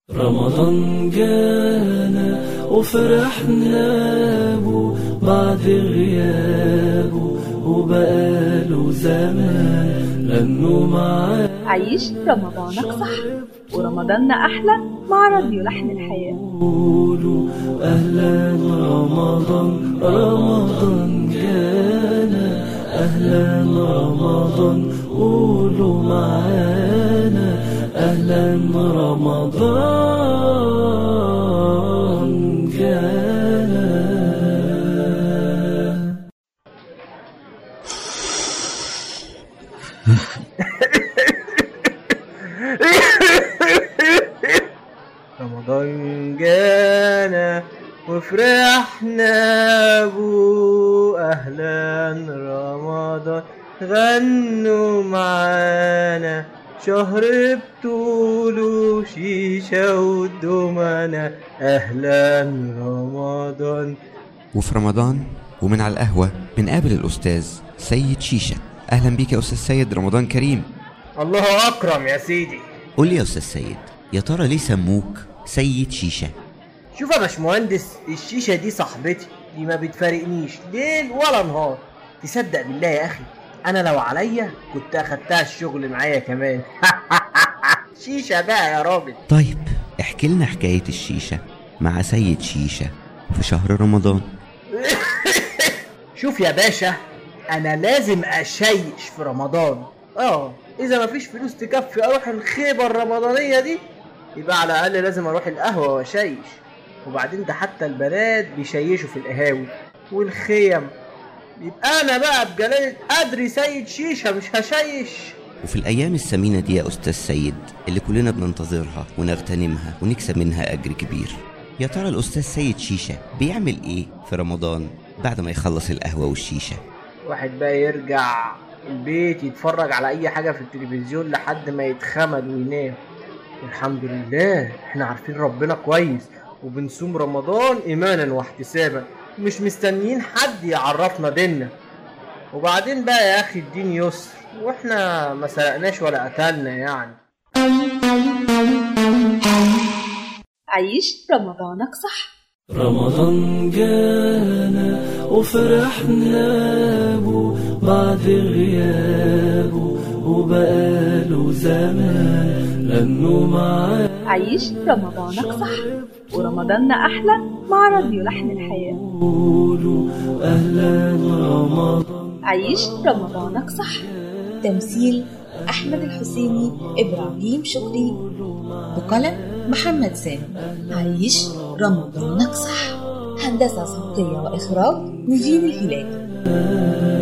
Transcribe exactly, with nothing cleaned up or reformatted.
رمضان جانا وفرحنا بو بعد غيابه وبقاله زمان غنوا معاه. عيش رمضانك صح ورمضاننا أحلى مع راديو لحن الحياة. قولوا أهلا رمضان رمضان جانا، أهلا رمضان قولوا معانا، أهلا رمضان جانا. رمضان جانا وفرحنا بو، أهلا رمضان غنوا معانا، شهر بطوله شيشة ودمنا، أهلا رمضان. وفي رمضان ومن على القهوة بنقابل الأستاذ سيد شيشة. أهلا بيك يا أستاذ سيد، رمضان كريم. الله أكرم يا سيدي. قول لي يا أستاذ سيد، يا ترى ليه سموك سيد شيشة؟ شوف يا باشمهندس، الشيشة دي صاحبتي، دي ما بتفارقنيش ليل ولا نهار. تصدق بالله يا أخي أنا لو عليا كنت أخدتها الشغل معايا كمان. شيشة بقى يا راجل. طيب احكي لنا حكاية الشيشة مع سيد شيشة في شهر رمضان. شوف يا باشا، أنا لازم أشيش في رمضان. آه إذا ما فيش فلوس تكفي أروح الخيبة الرمضانية دي، يبقى على الأقل لازم أروح القهوة وأشيش. وبعدين ده حتى البنات بيشيشوا في القهاوي والخيم، يبقى أنا بقى بجلالة قدري سيد شيشة مش هشيش. وفي الأيام الثمينة دي يا أستاذ سيد اللي كلنا بننتظرها ونغتنمها ونكسب منها أجر كبير، يا ترى الأستاذ سيد شيشة بيعمل إيه في رمضان بعد ما يخلص القهوة والشيشة؟ واحد بقى يرجع البيت يتفرج على أي حاجة في التلفزيون لحد ما يتخمد وينام. والحمد لله احنا عارفين ربنا كويس وبنصوم رمضان إيمانا واحتسابا، مش مستنيين حد يعرفنا ديننا. وبعدين بقى يا أخي الدين يسر، واحنا ما سرقناش ولا قتلنا يعني. عيش رمضانك صح. رمضان جانا وفرحنا بو بعد غيابه وبقاله زمان غنوا معاه. عيش رمضانك صح ورمضاننا أحلى مع راديو لحن الحياة. قولوا أهلا رمضان. عيش رمضانك صح. تمثيل أحمد الحسيني، إبراهيم شكري، بقلم محمد سامي. عيش رمضانك صح. هندسة صوتية وإخراج نجيب الهلال.